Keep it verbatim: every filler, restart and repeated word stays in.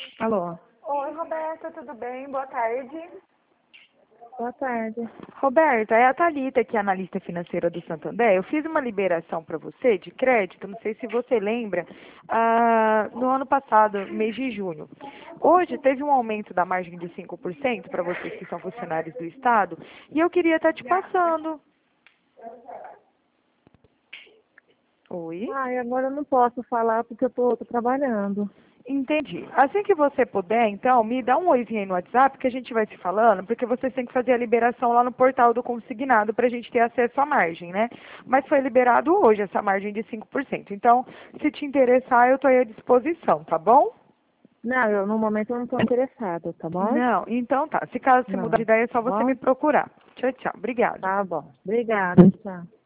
Alô, Oi, Roberta, tudo bem? Boa tarde. boa tarde. Roberta, é a Thalita, que é analista financeira do Santander. Eu fiz uma liberação para você de crédito, não sei se você lembra, ah, no ano passado, mês de junho. Hoje teve um aumento da margem de cinco por cento para vocês que são funcionários do Estado, e eu queria estar te passando. Oi? Ai, agora eu não posso falar porque eu tô, tô trabalhando. Entendi. Assim que você puder, então, me dá um oizinho aí no WhatsApp que a gente vai se falando, porque vocês têm que fazer a liberação lá no portal do consignado para a gente ter acesso à margem, né? Mas foi liberado hoje essa margem de cinco por cento. Então, se te interessar, eu estou aí à disposição, tá bom? Não, eu no momento eu não tô interessada, tá bom? Não, então tá. Se caso você mudar de Não, ideia, é só tá você me bom? procurar. Tchau, tchau. Obrigada. Tá bom. Obrigada, tchau.